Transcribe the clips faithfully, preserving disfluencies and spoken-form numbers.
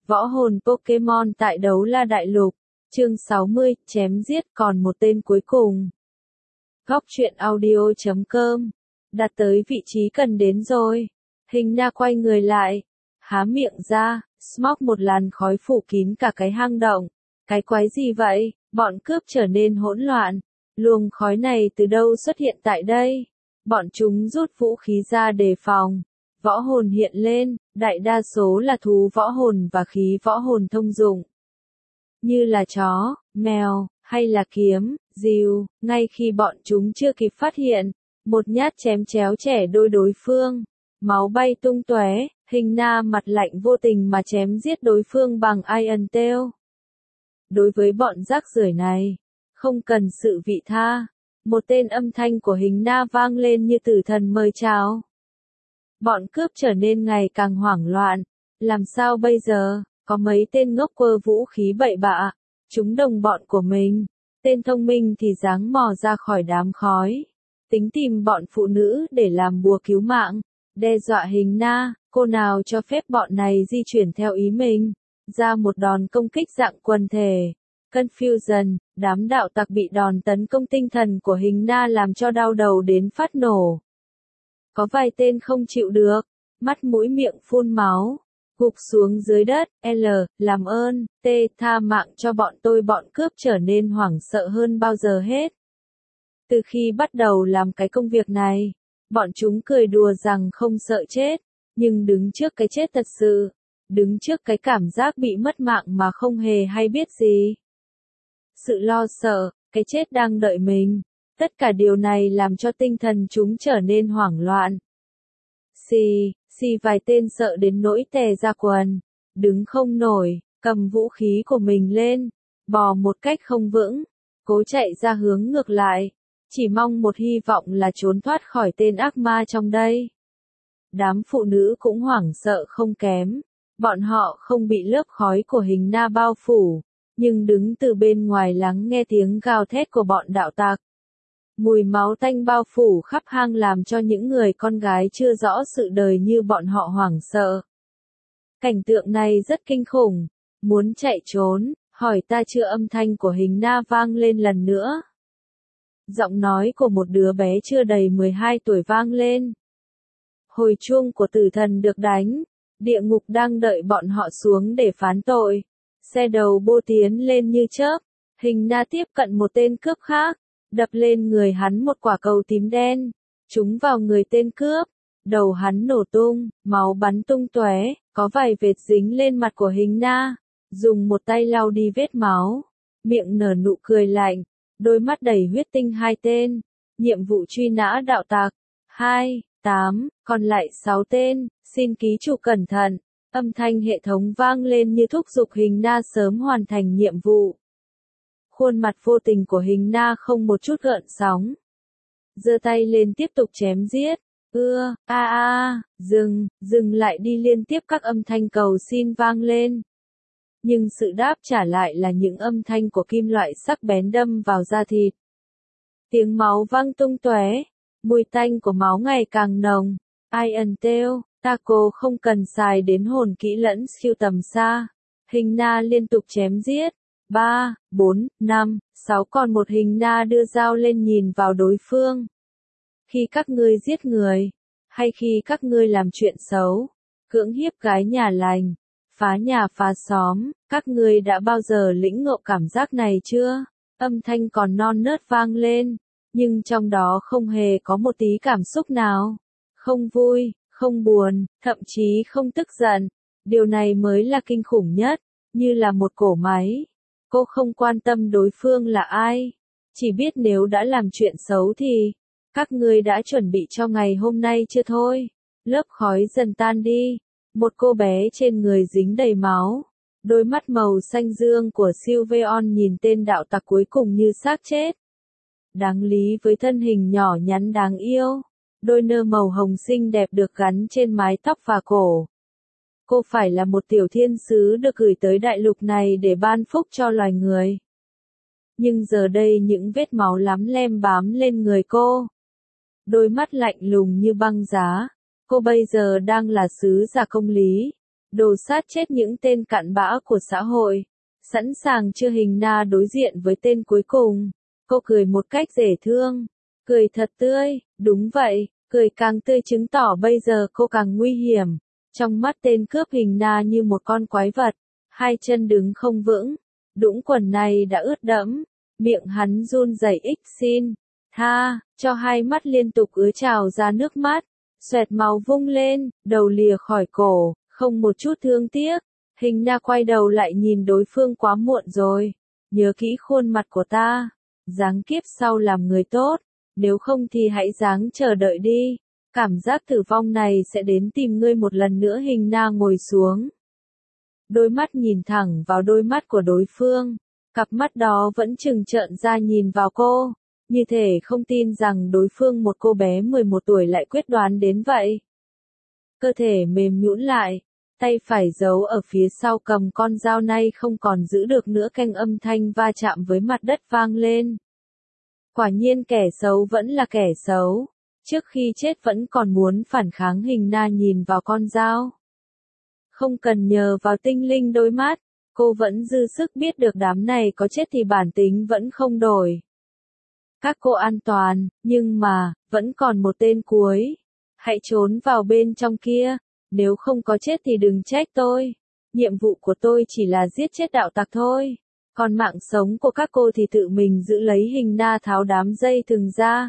Võ hồn Pokemon tại Đấu La Đại Lục, chương sáu mươi, chém giết còn một tên cuối cùng. Góc truyện audio chấm com, đặt tới vị trí cần đến rồi. Hình Na quay người lại, há miệng ra, smoke một làn khói phủ kín cả cái hang động. Cái quái gì vậy? Bọn cướp trở nên hỗn loạn. Luồng khói này từ đâu xuất hiện tại đây? Bọn chúng rút vũ khí ra đề phòng. Võ hồn hiện lên, đại đa số là thú võ hồn và khí võ hồn thông dụng. Như là chó, mèo, hay là kiếm, rìu, ngay khi bọn chúng chưa kịp phát hiện, một nhát chém chéo trẻ đôi đối phương. Máu bay tung tóe, Hình Na mặt lạnh vô tình mà chém giết đối phương bằng Iron Tail. Đối với bọn rác rưởi này, không cần sự vị tha. Một tên âm thanh của Hình Na vang lên như tử thần mời chào. Bọn cướp trở nên ngày càng hoảng loạn. Làm sao bây giờ? Có mấy tên ngốc quơ vũ khí bậy bạ. Chúng đồng bọn của mình. Tên thông minh thì giáng mò ra khỏi đám khói. Tính tìm bọn phụ nữ để làm bùa cứu mạng. Đe dọa Hình Na, cô nào cho phép bọn này di chuyển theo ý mình. Ra một đòn công kích dạng quần thể. Confusion, đám đạo tặc bị đòn tấn công tinh thần của Hình Na làm cho đau đầu đến phát nổ. Có vài tên không chịu được, mắt mũi miệng phun máu, gục xuống dưới đất. L, làm ơn, T, tha mạng cho bọn tôi. Bọn cướp trở nên hoảng sợ hơn bao giờ hết. Từ khi bắt đầu làm cái công việc này, bọn chúng cười đùa rằng không sợ chết, nhưng đứng trước cái chết thật sự, đứng trước cái cảm giác bị mất mạng mà không hề hay biết gì. Sự lo sợ, cái chết đang đợi mình. Tất cả điều này làm cho tinh thần chúng trở nên hoảng loạn. Xì, xì vài tên sợ đến nỗi tè ra quần. Đứng không nổi, cầm vũ khí của mình lên. Bò một cách không vững. Cố chạy ra hướng ngược lại. Chỉ mong một hy vọng là trốn thoát khỏi tên ác ma trong đây. Đám phụ nữ cũng hoảng sợ không kém. Bọn họ không bị lớp khói của Hình Na bao phủ. Nhưng đứng từ bên ngoài lắng nghe tiếng gào thét của bọn đạo tặc. Mùi máu tanh bao phủ khắp hang làm cho những người con gái chưa rõ sự đời như bọn họ hoảng sợ. Cảnh tượng này rất kinh khủng. Muốn chạy trốn, hỏi ta chưa? Âm thanh của Hình Na vang lên lần nữa. Giọng nói của một đứa bé chưa đầy mười hai tuổi vang lên. Hồi chuông của tử thần được đánh. Địa ngục đang đợi bọn họ xuống để phán tội. Xe đầu bô tiến lên như chớp. Hình Na tiếp cận một tên cướp khác. Đập lên người hắn một quả cầu tím đen. Trúng vào người tên cướp. Đầu hắn nổ tung, máu bắn tung tóe, có vài vệt dính lên mặt của Hình Na. Dùng một tay lau đi vết máu. Miệng nở nụ cười lạnh. Đôi mắt đầy huyết tinh. Hai tên. Nhiệm vụ truy nã đạo tặc. Hai, tám, còn lại sáu tên. Xin ký chủ cẩn thận. Âm thanh hệ thống vang lên như thúc giục Hình Na sớm hoàn thành nhiệm vụ. Khuôn mặt vô tình của Hình Na không một chút gợn sóng. Giơ tay lên tiếp tục chém giết. Ưa, a a, dừng, dừng lại đi. Liên tiếp các âm thanh cầu xin vang lên. Nhưng sự đáp trả lại là những âm thanh của kim loại sắc bén đâm vào da thịt. Tiếng máu văng tung tóe. Mùi tanh của máu ngày càng nồng. Iron Tail, Taco không cần xài đến hồn kỹ lẫn siêu tầm xa. Hình Na liên tục chém giết. ba, bốn, năm, sáu còn một. Hình Na đưa dao lên nhìn vào đối phương. Khi các ngươi giết người, hay khi các ngươi làm chuyện xấu, cưỡng hiếp gái nhà lành, phá nhà phá xóm, các ngươi đã bao giờ lĩnh ngộ cảm giác này chưa? Âm thanh còn non nớt vang lên, nhưng trong đó không hề có một tí cảm xúc nào. Không vui, không buồn, thậm chí không tức giận. Điều này mới là kinh khủng nhất, như là một cỗ máy. Cô không quan tâm đối phương là ai, chỉ biết nếu đã làm chuyện xấu thì, các ngươi đã chuẩn bị cho ngày hôm nay chưa thôi. Lớp khói dần tan đi, một cô bé trên người dính đầy máu, đôi mắt màu xanh dương của Sylveon nhìn tên đạo tặc cuối cùng như xác chết. Đáng lý với thân hình nhỏ nhắn đáng yêu, đôi nơ màu hồng xinh đẹp được gắn trên mái tóc và cổ. Cô phải là một tiểu thiên sứ được gửi tới đại lục này để ban phúc cho loài người. Nhưng giờ đây những vết máu lắm lem bám lên người cô. Đôi mắt lạnh lùng như băng giá. Cô bây giờ đang là sứ giả công lý. đồ sát chết những tên cặn bã của xã hội. Sẵn sàng chưa Hình Na đối diện với tên cuối cùng. Cô cười một cách dễ thương. Cười thật tươi, đúng vậy, cười càng tươi chứng tỏ bây giờ cô càng nguy hiểm. Trong mắt tên cướp Hình Na như một con quái vật, hai chân đứng không vững, đũng quần này đã ướt đẫm, miệng hắn run rẩy ích xin, tha, cho hai mắt liên tục ứa trào ra nước mắt, xoẹt máu vung lên, đầu lìa khỏi cổ, không một chút thương tiếc. Hình Na quay đầu lại nhìn đối phương quá muộn rồi, nhớ kỹ khuôn mặt của ta, giáng kiếp sau làm người tốt, nếu không thì hãy giáng chờ đợi đi. Cảm giác tử vong này sẽ đến tìm ngươi một lần nữa. Hình Na ngồi xuống. Đôi mắt nhìn thẳng vào đôi mắt của đối phương. Cặp mắt đó vẫn trừng trợn ra nhìn vào cô. Như thể không tin rằng đối phương một cô bé mười một tuổi lại quyết đoán đến vậy. Cơ thể mềm nhũn lại. Tay phải giấu ở phía sau cầm con dao nay không còn giữ được nữa, canh âm thanh va chạm với mặt đất vang lên. Quả nhiên kẻ xấu vẫn là kẻ xấu. Trước khi chết vẫn còn muốn phản kháng. Hình Na nhìn vào con dao. Không cần nhờ vào tinh linh đôi mắt, cô vẫn dư sức biết được đám này có chết thì bản tính vẫn không đổi. Các cô an toàn, nhưng mà, vẫn còn một tên cuối. Hãy trốn vào bên trong kia, nếu không có chết thì đừng trách tôi. Nhiệm vụ của tôi chỉ là giết chết đạo tặc thôi. Còn mạng sống của các cô thì tự mình giữ lấy. Hình Na tháo đám dây thừng ra.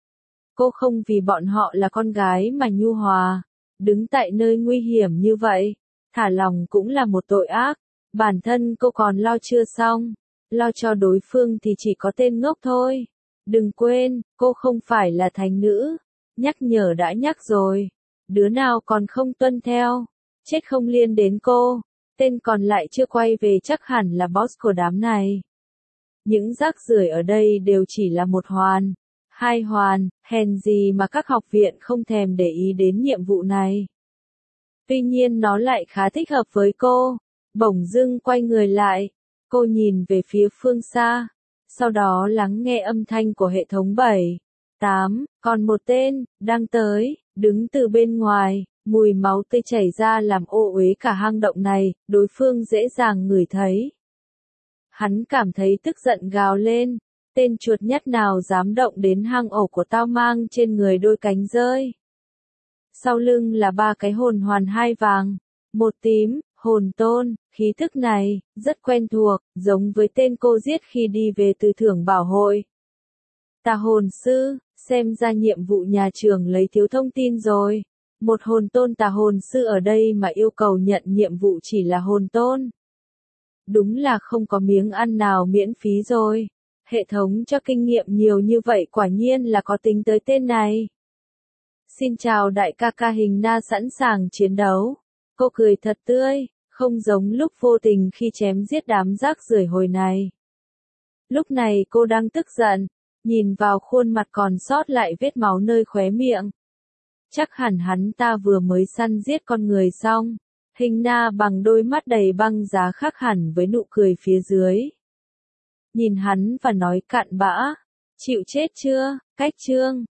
Cô không vì bọn họ là con gái mà nhu hòa, đứng tại nơi nguy hiểm như vậy, thả lòng cũng là một tội ác. Bản thân cô còn lo chưa xong, lo cho đối phương thì chỉ có tên ngốc thôi. Đừng quên, cô không phải là thánh nữ, nhắc nhở đã nhắc rồi, đứa nào còn không tuân theo, chết không liên đến cô. Tên còn lại chưa quay về chắc hẳn là boss của đám này. Những rác rưởi ở đây đều chỉ là một hoàn. Hai hoàn, hèn gì mà các học viện không thèm để ý đến nhiệm vụ này. Tuy nhiên nó lại khá thích hợp với cô. Bỗng dưng quay người lại, cô nhìn về phía phương xa, sau đó lắng nghe âm thanh của hệ thống bảy, tám, còn một tên, đang tới, đứng từ bên ngoài, mùi máu tươi chảy ra làm ô uế cả hang động này, đối phương dễ dàng ngửi thấy. Hắn cảm thấy tức giận gào lên. Tên chuột nhắt nào dám động đến hang ổ của tao, mang trên người đôi cánh rơi. Sau lưng là ba cái hồn hoàn, hai vàng, một tím, hồn tôn. Khí thức này, rất quen thuộc, giống với tên cô giết khi đi về từ thưởng bảo hội. Tà hồn sư, xem ra nhiệm vụ nhà trường lấy thiếu thông tin rồi. Một hồn tôn tà hồn sư ở đây mà yêu cầu nhận nhiệm vụ chỉ là hồn tôn. Đúng là không có miếng ăn nào miễn phí rồi. Hệ thống cho kinh nghiệm nhiều như vậy quả nhiên là có tính tới tên này. Xin chào đại ca ca. Hình Na sẵn sàng chiến đấu. Cô cười thật tươi, không giống lúc vô tình khi chém giết đám rác rưởi hồi này. Lúc này cô đang tức giận, nhìn vào khuôn mặt còn sót lại vết máu nơi khóe miệng. Chắc hẳn hắn ta vừa mới săn giết con người xong. Hình Na bằng đôi mắt đầy băng giá khác hẳn với nụ cười phía dưới. Nhìn hắn và nói cặn bã, chịu chết chưa, cách chương.